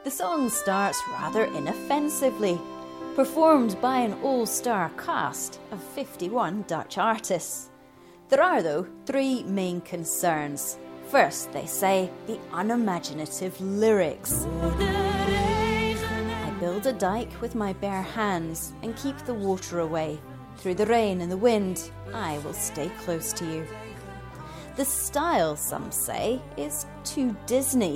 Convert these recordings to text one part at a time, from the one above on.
The song starts rather inoffensively, performed by an all-star cast of 51 Dutch artists. There are, though, three main concerns. First, they say, the unimaginative lyrics. I build a dike with my bare hands and keep the water away. Through the rain and the wind, I will stay close to you. The style, some say, is too Disney.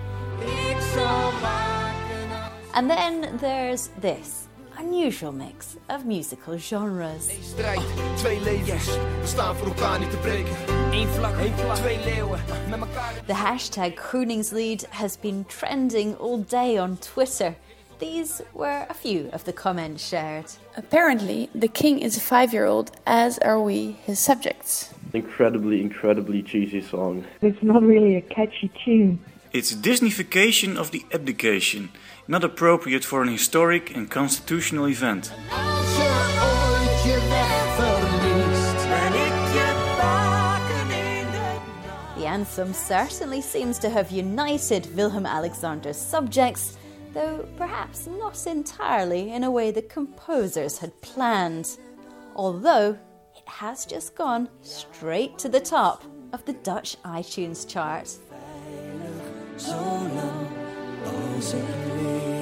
And then there's this unusual mix of musical genres. The hashtag Koningslied has been trending all day on Twitter. These were a few of the comments shared. Apparently, the king is a 5-year-old, as are we, his subjects. Incredibly cheesy song. It's not really a catchy tune. It's a Disneyfication of the abdication, not appropriate for an historic and constitutional event. The anthem certainly seems to have united Willem-Alexander's subjects, though perhaps not entirely in a way the composers had planned. Although it has just gone straight to the top of the Dutch iTunes chart.